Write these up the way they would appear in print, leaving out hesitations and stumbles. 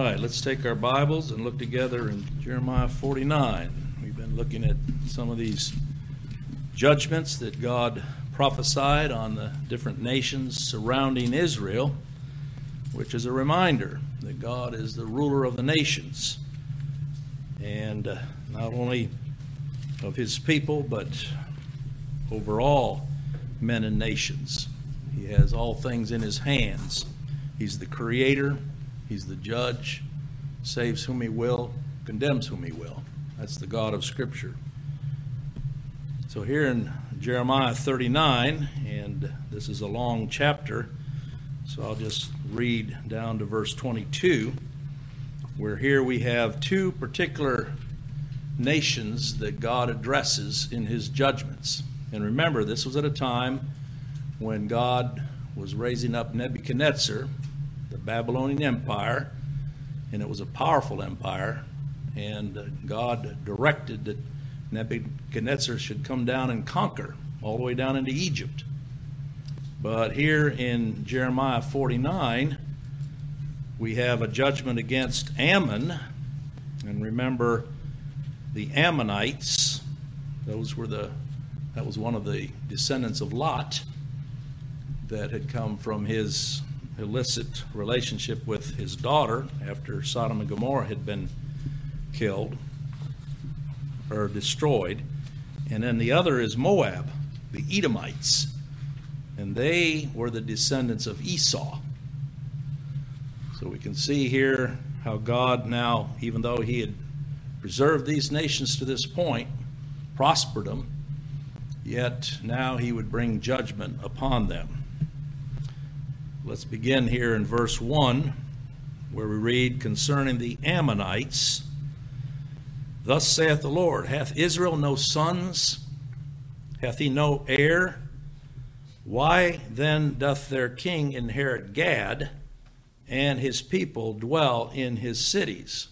right, let's take our Bibles and look together in Jeremiah 49. We've been looking at some of these judgments that God prophesied on the different nations surrounding Israel, which is a reminder that God is the ruler of the nations, and not only of his people, but over all men and nations. He has all things in his hands. He's the creator. He's the judge, saves whom he will, condemns whom he will. That's the God of Scripture. So here in Jeremiah 39, and this is a long chapter, so I'll just read down to verse 22, where here we have two particular nations that God addresses in his judgments. And remember, this was at a time when God was raising up Nebuchadnezzar, the Babylonian Empire, and it was a powerful empire, and God directed that Nebuchadnezzar should come down and conquer all the way down into Egypt. But here in Jeremiah 49, we have a judgment against Ammon, and remember the Ammonites, that was one of the descendants of Lot that had come from his illicit relationship with his daughter after Sodom and Gomorrah had been killed or destroyed. And then the other is Moab, the Edomites, and they were the descendants of Esau. So we can see here how God now, even though he had preserved these nations to this point, prospered them, yet now he would bring judgment upon them. Let's begin here in verse 1, where we read concerning the Ammonites. Thus saith the Lord, hath Israel no sons? Hath he no heir? Why then doth their king inherit Gad, and his people dwell in his cities?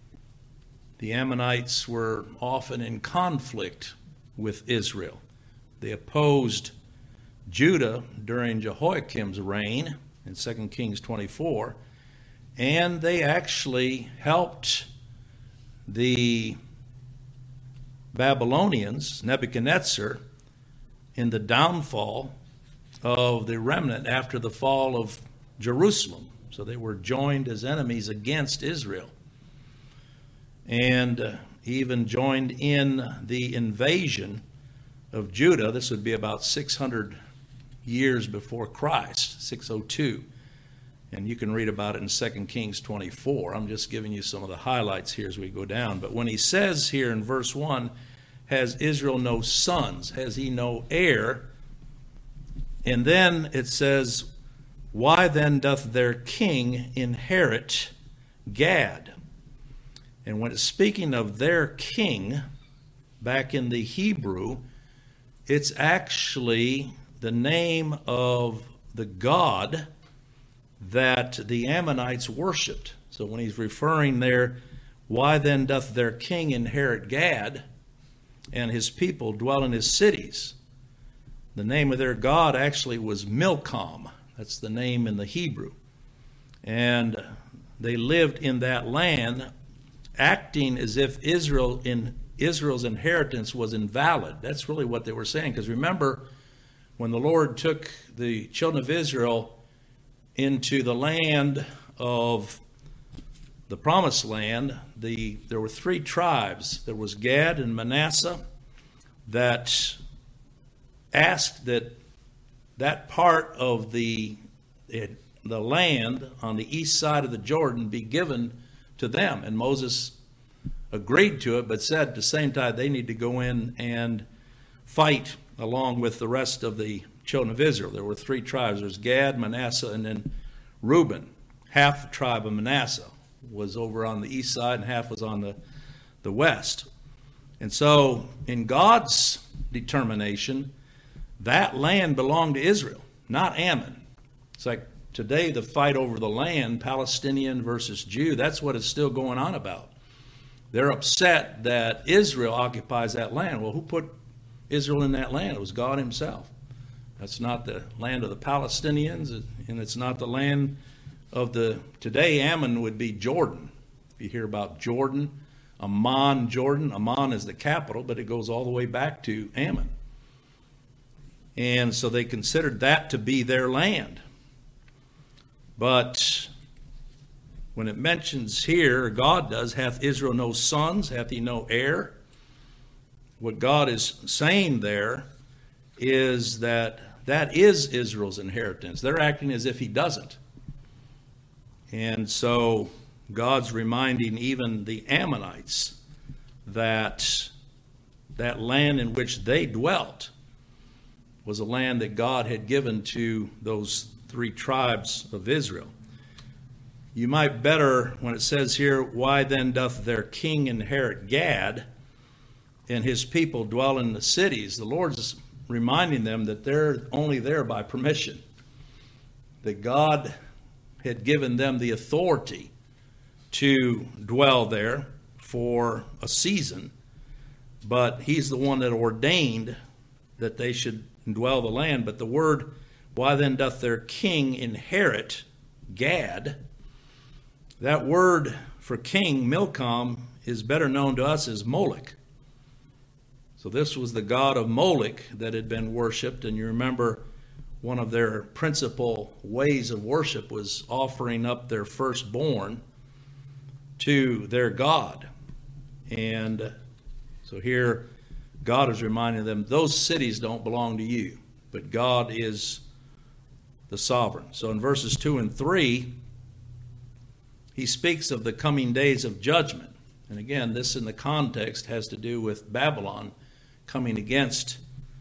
The Ammonites were often in conflict with Israel. They opposed Judah during Jehoiakim's reign in 2 Kings 24, and they actually helped the Babylonians, Nebuchadnezzar, in the downfall of the remnant after the fall of Jerusalem. So they were joined as enemies against Israel, and even joined in the invasion of Judah. This would be about 600 years before Christ, 602. And you can read about it in 2 Kings 24. I'm just giving you some of the highlights here as we go down. But when he says here in verse 1, has Israel no sons? Has he no heir? And then it says, why then doth their king inherit Gad? And when it's speaking of their king, back in the Hebrew, it's actually the name of the god that the Ammonites worshipped. So when he's referring there, why then doth their king inherit Gad, and his people dwell in his cities? The name of their god actually was Milcom. That's the name in the Hebrew. And they lived in that land, acting as if Israel's inheritance was invalid. That's really what they were saying. Because remember, when the Lord took the children of Israel into the land of the promised land, there were three tribes. There was Gad and Manasseh that asked that part of the land on the east side of the Jordan be given to them. And Moses agreed to it, but said at the same time they need to go in and fight along with the rest of the children of Israel. There were three tribes. There's Gad, Manasseh, and then Reuben. Half the tribe of Manasseh was over on the east side, and half was on the west. And so in God's determination, that land belonged to Israel, not Ammon. It's like today the fight over the land, Palestinian versus Jew, that's what is still going on about. They're upset that Israel occupies that land. Well, who put Israel in that land? It was God himself. That's not the land of the Palestinians, and it's not the land today Ammon would be Jordan. If you hear about Jordan, Amman, Jordan, Amman is the capital, but it goes all the way back to Ammon. And so they considered that to be their land. But when it mentions here, God does, hath Israel no sons, hath he no heir? What God is saying there is that is Israel's inheritance. They're acting as if he doesn't. And so God's reminding even the Ammonites that that land in which they dwelt was a land that God had given to those 3 tribes of Israel. You might better, when it says here, why then doth their king inherit Gad, and his people dwell in the cities? The Lord's reminding them that they're only there by permission, that God had given them the authority to dwell there for a season, but he's the one that ordained that they should dwell the land. But the word, why then doth their king inherit Gad, that word for king, Milcom, is better known to us as Moloch. So this was the god of Moloch that had been worshipped, and you remember one of their principal ways of worship was offering up their firstborn to their god. And so here God is reminding them, those cities don't belong to you, but God is the sovereign. So in verses 2 and 3, he speaks of the coming days of judgment. And again, this in the context has to do with Babylon coming against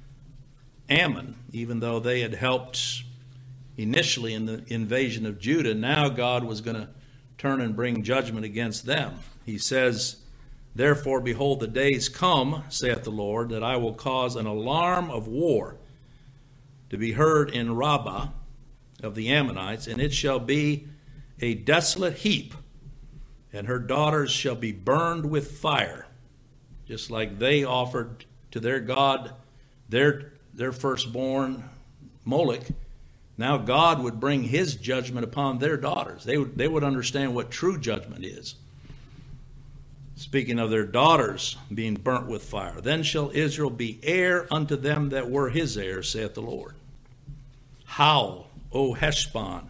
Ammon, even though they had helped initially in the invasion of Judah. Now God was going to turn and bring judgment against them. He says, therefore, behold, the days come, saith the Lord, that I will cause an alarm of war to be heard in Rabbah of the Ammonites, and it shall be a desolate heap, and her daughters shall be burned with fire, just like they offered to their god their firstborn Moloch. Now God would bring his judgment upon their daughters. They would understand what true judgment is. Speaking of their daughters being burnt with fire, then shall Israel be heir unto them that were his heirs, saith the Lord. Howl, O Heshbon,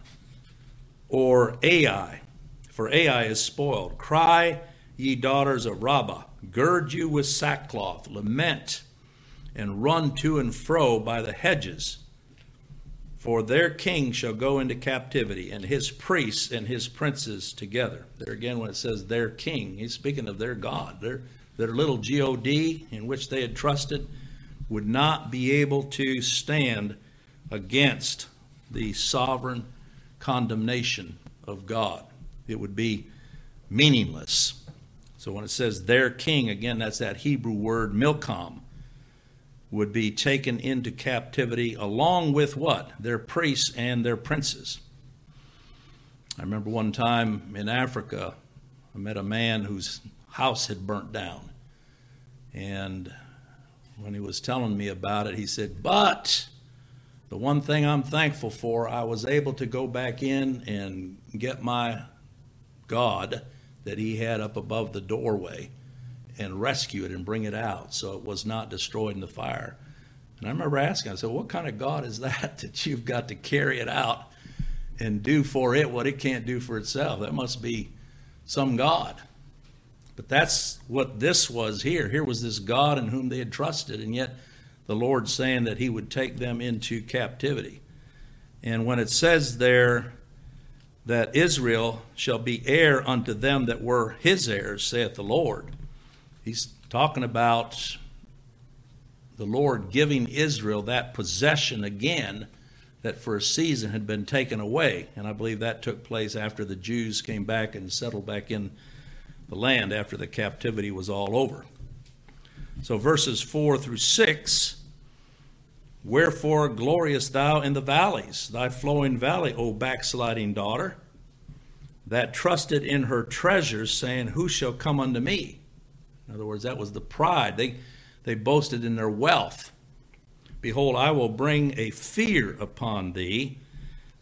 or Ai, for Ai is spoiled. Cry, ye daughters of Rabbah, gird you with sackcloth, lament, and run to and fro by the hedges. For their king shall go into captivity, and his priests and his princes together. There again, when it says their king, he's speaking of their God. Their little God in which they had trusted would not be able to stand against the sovereign condemnation of God. It would be meaningless. So when it says their king, again, that's that Hebrew word Milcom, would be taken into captivity along with what? Their priests and their princes. I remember one time in Africa, I met a man whose house had burnt down. And when he was telling me about it, he said, but the one thing I'm thankful for, I was able to go back in and get my God that he had up above the doorway and rescue it and bring it out so it was not destroyed in the fire. And I remember asking, I said, what kind of God is that you've got to carry it out and do for it what it can't do for itself? That must be some God. But that's what this was here. Here was this God in whom they had trusted, and yet the Lord saying that he would take them into captivity. And when it says there that Israel shall be heir unto them that were his heirs, saith the Lord, he's talking about the Lord giving Israel that possession again that for a season had been taken away. And I believe that took place after the Jews came back and settled back in the land after the captivity was all over. So verses 4 through 6, wherefore gloriest thou in the valleys, thy flowing valley, O backsliding daughter, that trusted in her treasures, saying, who shall come unto me? In other words, that was the pride. They boasted in their wealth. Behold, I will bring a fear upon thee,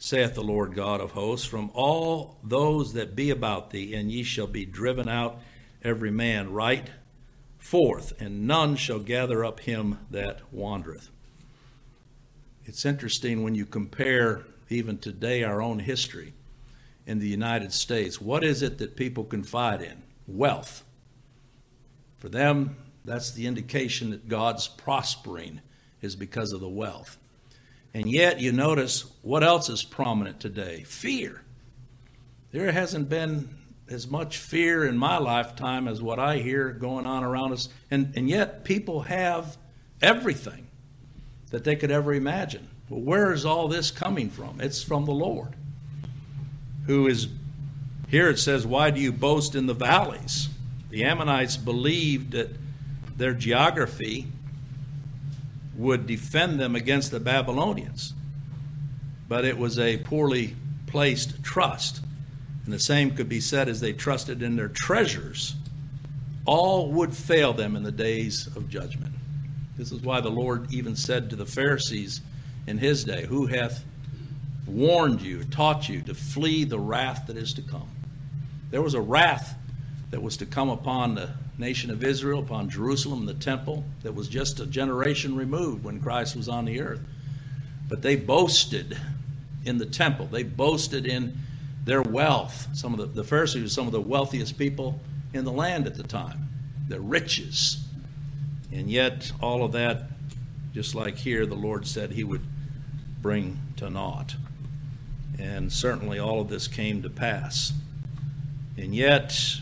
saith the Lord God of hosts, from all those that be about thee, and ye shall be driven out every man right forth, and none shall gather up him that wandereth. It's interesting when you compare even today our own history in the United States. What is it that people confide in? Wealth. For them, that's the indication that God's prospering, is because of the wealth. And yet, you notice what else is prominent today? Fear. There hasn't been as much fear in my lifetime as what I hear going on around us. And yet, people have everything that they could ever imagine. Well, where is all this coming from? It's from the Lord, who is, here it says, why do you boast in the valleys? The Ammonites believed that their geography would defend them against the Babylonians, but it was a poorly placed trust. And the same could be said as they trusted in their treasures. All would fail them in the days of judgment. This is why the Lord even said to the Pharisees in his day, who hath warned you, taught you to flee the wrath that is to come. There was a wrath that was to come upon the nation of Israel, upon Jerusalem, the temple, that was just a generation removed when Christ was on the earth. But they boasted in the temple. They boasted in their wealth. Some of the Pharisees were some of the wealthiest people in the land at the time. Their riches. And yet all of that, just like here, the Lord said he would bring to naught. And certainly all of this came to pass. And yet,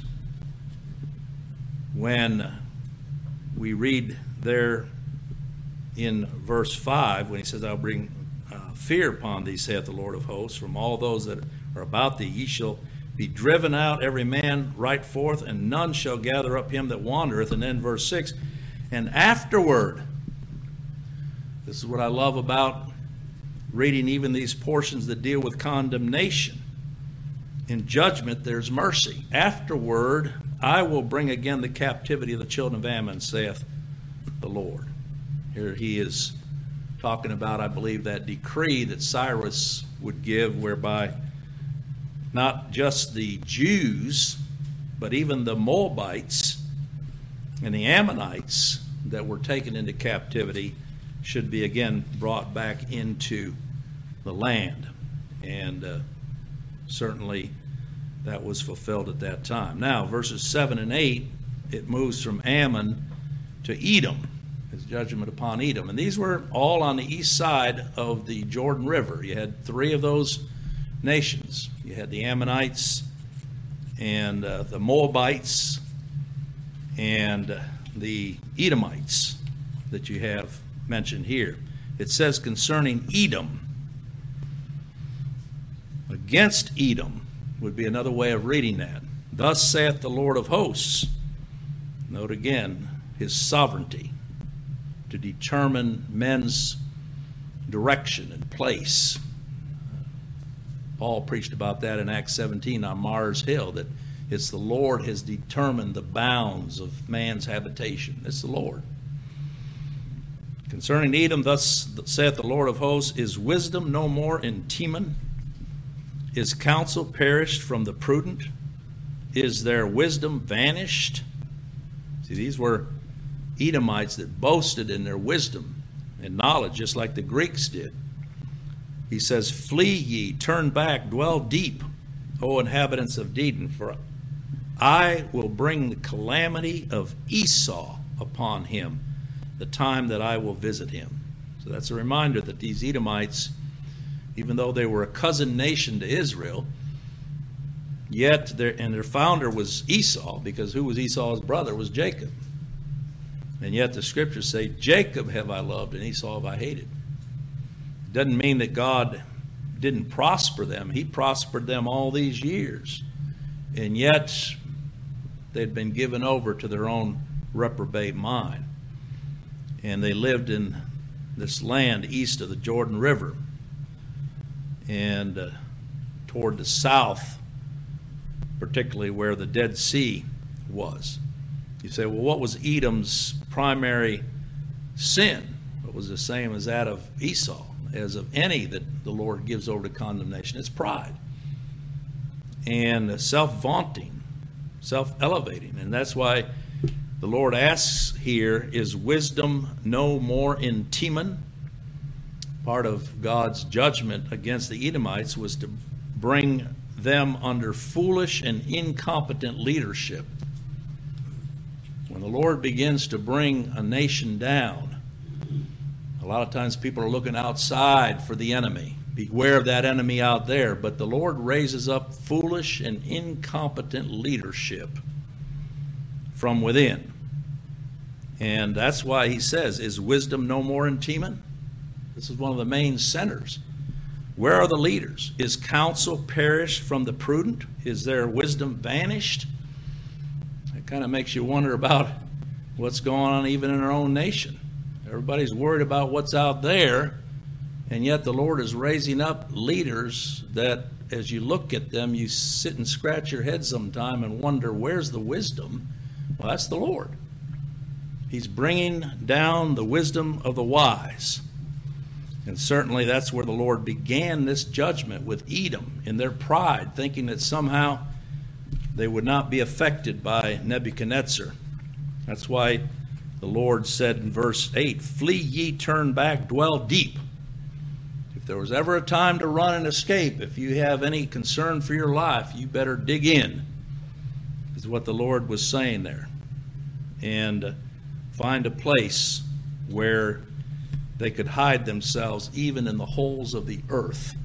when we read there in verse 5, when he says, I'll bring fear upon thee, saith the Lord of hosts, from all those that are about thee, ye shall be driven out every man right forth, and none shall gather up him that wandereth. And then verse 6, and afterward, this is what I love about reading even these portions that deal with condemnation. In judgment, there's mercy. Afterward, I will bring again the captivity of the children of Ammon, saith the Lord. Here he is talking about, I believe, that decree that Cyrus would give, whereby not just the Jews, but even the Moabites and the Ammonites that were taken into captivity should be again brought back into the land. And certainly that was fulfilled at that time. Now, verses 7 and 8, it moves from Ammon to Edom, his judgment upon Edom. And these were all on the east side of the Jordan River. You had three of those nations. You had the Ammonites and the Moabites and the Edomites that you have mentioned here. It says concerning Edom, against Edom would be another way of reading that. Thus saith the Lord of hosts. Note again his sovereignty to determine men's direction and place. Paul preached about that in Acts 17 on Mars Hill, that it's the Lord has determined the bounds of man's habitation. It's the Lord. Concerning Edom, thus saith the Lord of hosts, is wisdom no more in Teman? Is counsel perished from the prudent? Is their wisdom vanished? See, these were Edomites that boasted in their wisdom and knowledge, just like the Greeks did. He says, flee ye, turn back, dwell deep, O inhabitants of Dedan, for I will bring the calamity of Esau upon him, the time that I will visit him. So that's a reminder that these Edomites, even though they were a cousin nation to Israel, yet their founder was Esau, because who was Esau's brother? Was Jacob. And yet the scriptures say, Jacob have I loved and Esau have I hated. It doesn't mean that God didn't prosper them. He prospered them all these years. And yet they'd been given over to their own reprobate mind. And they lived in this land east of the Jordan River and toward the south, particularly where the Dead Sea was. You say, well, what was Edom's primary sin? It was the same as that of Esau. as of any that the Lord gives over to condemnation. It's pride and self-vaunting, self-elevating. And that's why the Lord asks here, is wisdom no more in Teman? Part of God's judgment against the Edomites was to bring them under foolish and incompetent leadership. When the Lord begins to bring a nation down, a lot of times people are looking outside for the enemy. Beware of that enemy out there. But the Lord raises up foolish and incompetent leadership from within. And that's why he says, is wisdom no more in Teman? This is one of the main centers. Where are the leaders? Is counsel perished from the prudent? Is their wisdom vanished? It kind of makes you wonder about what's going on even in our own nation. Everybody's worried about what's out there, and yet the Lord is raising up leaders that, as you look at them, you sit and scratch your head sometime and wonder, where's the wisdom? Well, that's the Lord. He's bringing down the wisdom of the wise. And certainly that's where the Lord began this judgment with Edom in their pride, thinking that somehow they would not be affected by Nebuchadnezzar. That's why the Lord said in verse 8, flee ye, turn back, dwell deep. If there was ever a time to run and escape, if you have any concern for your life, you better dig in, is what the Lord was saying there. And find a place where they could hide themselves even in the holes of the earth,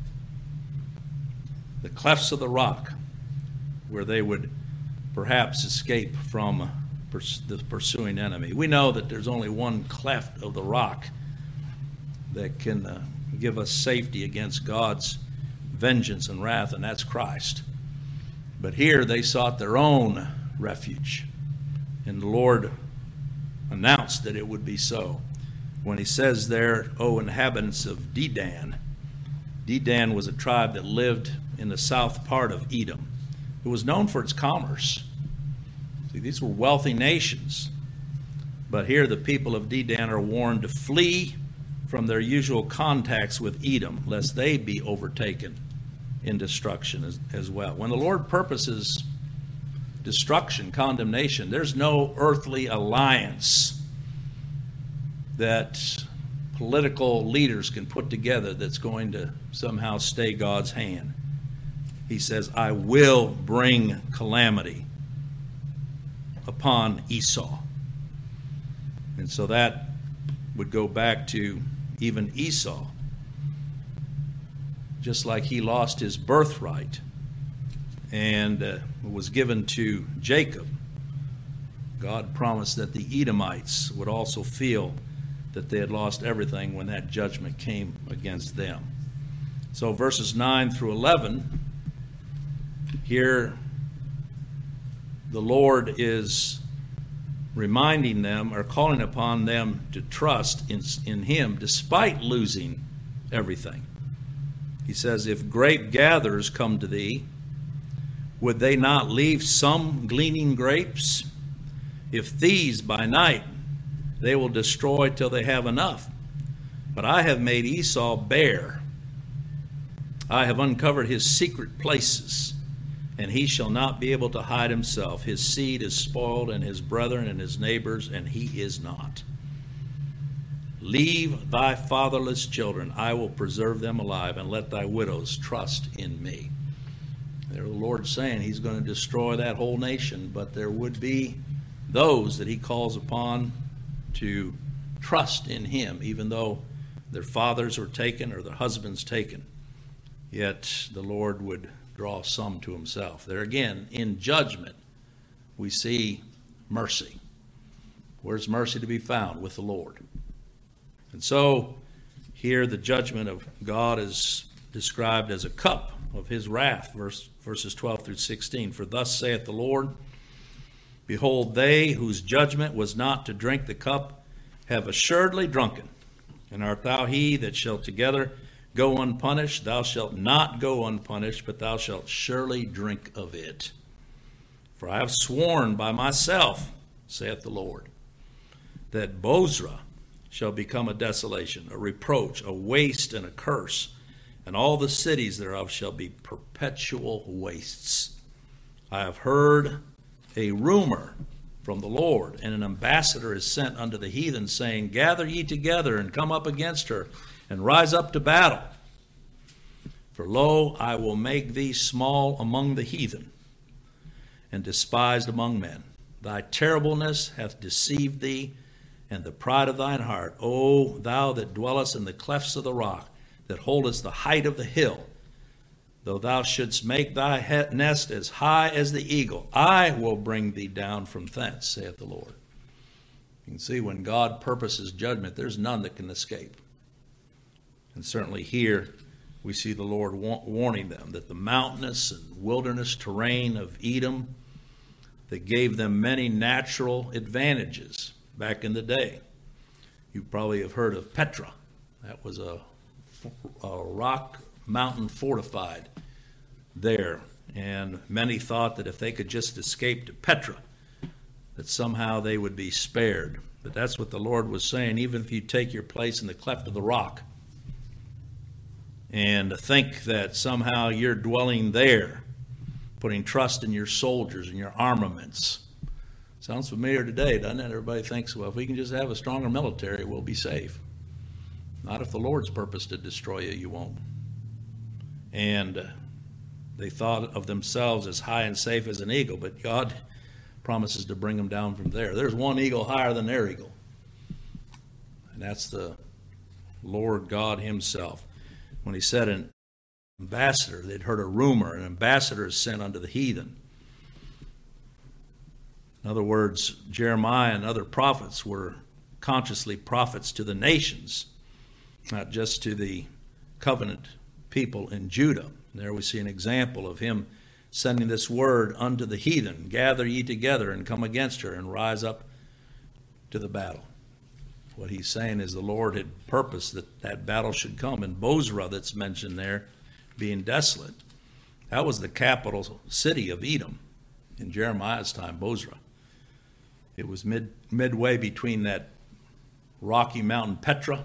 the clefts of the rock, where they would perhaps escape from the pursuing enemy. We know that there's only one cleft of the rock that can give us safety against God's vengeance and wrath, and that's Christ. But here they sought their own refuge, and the Lord announced that it would be so. When he says there, O inhabitants of Dedan, Dedan was a tribe that lived in the south part of Edom. It was known for its commerce. See, these were wealthy nations. But here the people of Dedan are warned to flee from their usual contacts with Edom, lest they be overtaken in destruction as well. When the Lord purposes destruction, condemnation, there's no earthly alliance that political leaders can put together that's going to somehow stay God's hand. He says, I will bring calamity upon Esau. And so that would go back to even Esau. Just like he lost his birthright and was given to Jacob, God promised that the Edomites would also feel that they had lost everything when that judgment came against them. So verses 9 through 11, here the Lord is reminding them or calling upon them to trust in Him despite losing everything. He says, if grape gatherers come to thee, would they not leave some gleaning grapes? If thieves by night, they will destroy till they have enough. But I have made Esau bare. I have uncovered his secret places, and he shall not be able to hide himself. His seed is spoiled, and his brethren and his neighbors, and he is not. Leave thy fatherless children, I will preserve them alive, and let thy widows trust in me. There the Lord's saying he's going to destroy that whole nation, but there would be those that he calls upon to trust in him, even though their fathers were taken or their husbands taken. Yet the Lord would draw some to himself. There again, in judgment, we see mercy. Where's mercy to be found? With the Lord. And so here the judgment of God is described as a cup of his wrath, verses 12 through 16. For thus saith the Lord, behold, they whose judgment was not to drink the cup have assuredly drunken. And art thou he that shall together go unpunished? Thou shalt not go unpunished, but thou shalt surely drink of it. For I have sworn by myself, saith the Lord, that Bozrah shall become a desolation, a reproach, a waste, and a curse, and all the cities thereof shall be perpetual wastes. I have heard a rumor from the Lord, and an ambassador is sent unto the heathen, saying, Gather ye together, and come up against her, and rise up to battle. For lo, I will make thee small among the heathen, and despised among men. Thy terribleness hath deceived thee, and the pride of thine heart, O thou that dwellest in the clefts of the rock, that holdest the height of the hill. Though thou shouldst make thy nest as high as the eagle, I will bring thee down from thence, saith the Lord. You can see when God purposes judgment, there's none that can escape. And certainly here we see the Lord warning them that the mountainous and wilderness terrain of Edom that gave them many natural advantages back in the day. You probably have heard of Petra. That was a rock mountain fortified there. And many thought that if they could just escape to Petra, that somehow they would be spared. But that's what the Lord was saying. Even if you take your place in the cleft of the rock and think that somehow you're dwelling there, putting trust in your soldiers and your armaments. Sounds familiar today, doesn't it? Everybody thinks, well, if we can just have a stronger military, we'll be safe. Not if the Lord's purpose to destroy you, you won't. And they thought of themselves as high and safe as an eagle, but God promises to bring them down from there. There's one eagle higher than their eagle, and that's the Lord God himself. When he said an ambassador, they'd heard a rumor, an ambassador is sent unto the heathen. In other words, Jeremiah and other prophets were consciously prophets to the nations, not just to the covenant people in Judah. There we see an example of him sending this word unto the heathen, gather ye together and come against her and rise up to the battle. What he's saying is the Lord had purposed that that battle should come. And Bozrah, that's mentioned there, being desolate, that was the capital city of Edom in Jeremiah's time, Bozrah. It was midway between that rocky mountain Petra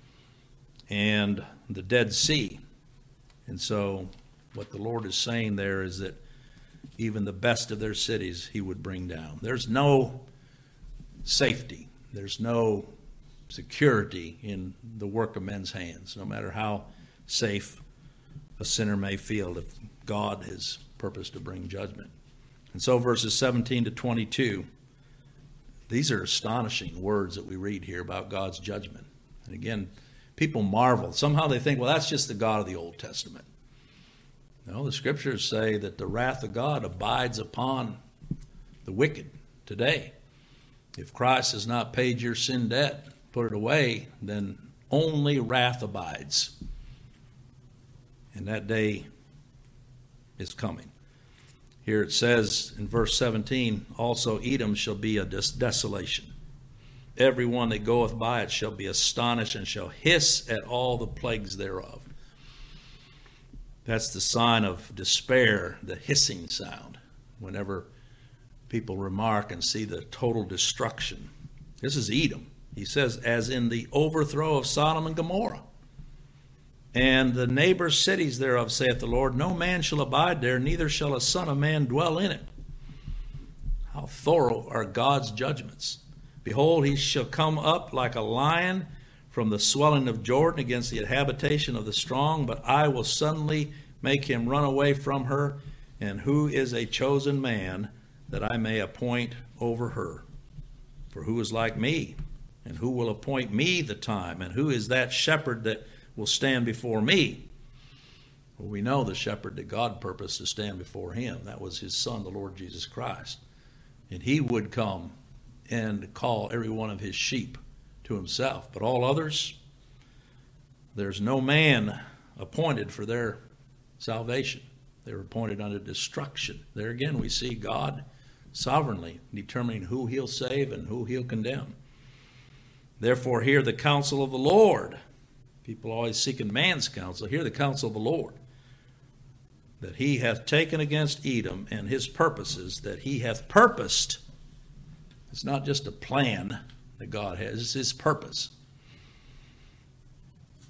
and the Dead Sea. And so what the Lord is saying there is that even the best of their cities he would bring down. There's no safety. There's no security in the work of men's hands, no matter how safe a sinner may feel if God has purposed to bring judgment. And so verses 17 to 22, these are astonishing words that we read here about God's judgment. And again, people marvel. Somehow they think, well, that's just the God of the Old Testament. No, the scriptures say that the wrath of God abides upon the wicked today. If Christ has not paid your sin debt, put it away, then only wrath abides. And that day is coming. Here it says in verse 17, also Edom shall be a desolation. Every one that goeth by it shall be astonished and shall hiss at all the plagues thereof. That's the sign of despair, the hissing sound, whenever people remark and see the total destruction. This is Edom. He says, as in the overthrow of Sodom and Gomorrah. And the neighbor cities thereof, saith the Lord, no man shall abide there, neither shall a son of man dwell in it. How thorough are God's judgments. Behold, he shall come up like a lion from the swelling of Jordan against the habitation of the strong, but I will suddenly make him run away from her. And who is a chosen man that I may appoint over her? For who is like me? And who will appoint me the time? And who is that shepherd that will stand before me? Well, we know the shepherd that God purposed to stand before him. That was his son, the Lord Jesus Christ. And he would come and call every one of his sheep to himself. But all others, there's no man appointed for their salvation. They're appointed unto destruction. There again we see God sovereignly determining who he'll save and who he'll condemn. Therefore hear the counsel of the Lord. People always seeking man's counsel. Hear the counsel of the Lord, that he hath taken against Edom and his purposes, that he hath purposed. It's not just a plan that God has, it's his purpose.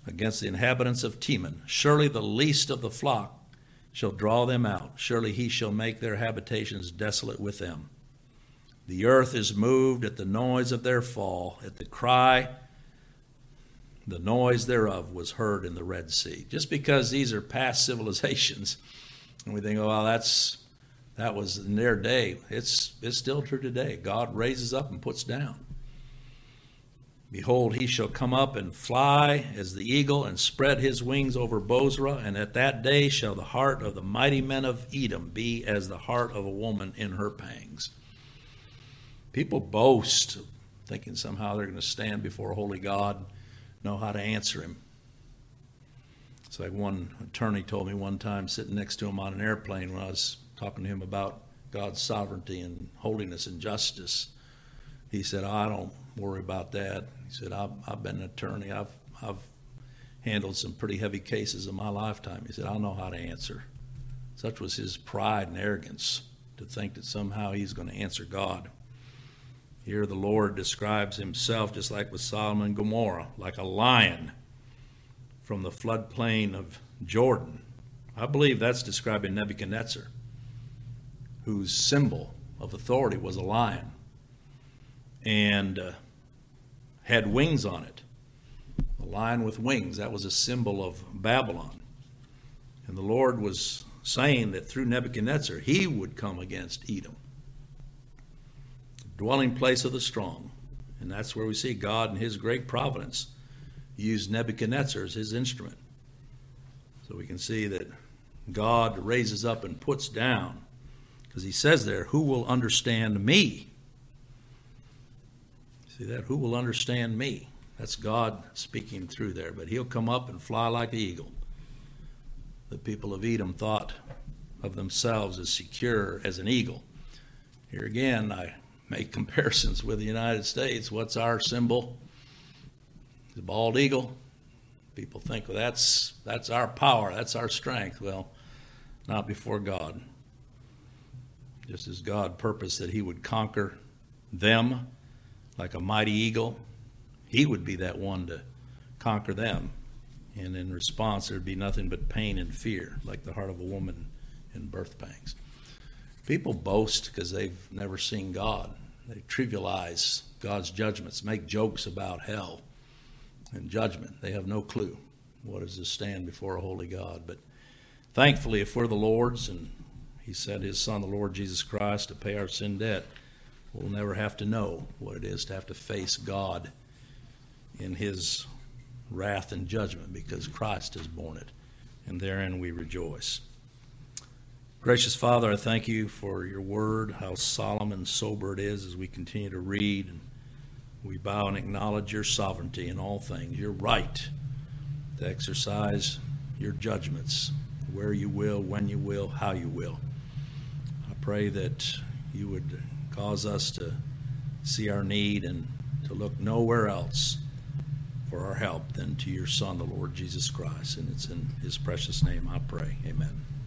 against the inhabitants of Teman. Surely the least of the flock shall draw them out. Surely he shall make their habitations desolate with them. The earth is moved at the noise of their fall, at the cry, the noise thereof was heard in the Red Sea. Just because these are past civilizations, and we think, oh, well, that was in their day, it's still true today. God raises up and puts down. Behold, he shall come up and fly as the eagle and spread his wings over Bozrah, and at that day shall the heart of the mighty men of Edom be as the heart of a woman in her pangs. People boast, thinking somehow they're going to stand before a holy God, know how to answer him. It's like one attorney told me one time, sitting next to him on an airplane when I was talking to him about God's sovereignty and holiness and justice. He said, I don't worry about that. He said, I've been an attorney. I've handled some pretty heavy cases in my lifetime. He said, I'll know how to answer. Such was his pride and arrogance, to think that somehow he's going to answer God. Here the Lord describes himself, just like with Sodom and Gomorrah, like a lion from the floodplain of Jordan. I believe that's describing Nebuchadnezzar, whose symbol of authority was a lion and had wings on it. A lion with wings, that was a symbol of Babylon. And the Lord was saying that through Nebuchadnezzar, he would come against Edom, dwelling place of the strong. And that's where we see God in his great providence used Nebuchadnezzar as his instrument. So we can see that God raises up and puts down, because he says there, who will understand me? See that? Who will understand me? That's God speaking through there. But he'll come up and fly like the eagle. The people of Edom thought of themselves as secure as an eagle. Here again, I make comparisons with the United States. What's our symbol? The bald eagle. People think, well, that's our power, that's our strength. Well, not before God. Just as God purposed that he would conquer them like a mighty eagle, he would be that one to conquer them. And in response, there'd be nothing but pain and fear, like the heart of a woman in birth pangs. People boast because they've never seen God. They trivialize God's judgments, make jokes about hell and judgment. They have no clue what is to stand before a holy God. But thankfully, if we're the Lord's, and he sent his Son, the Lord Jesus Christ, to pay our sin debt, we'll never have to know what it is to have to face God in his wrath and judgment, because Christ has borne it, and therein we rejoice. Gracious Father, I thank you for your word, how solemn and sober it is as we continue to read, and we bow and acknowledge your sovereignty in all things, your right to exercise your judgments where you will, when you will, how you will. I pray that you would cause us to see our need and to look nowhere else for our help than to your Son, the Lord Jesus Christ. And it's in his precious name I pray. Amen.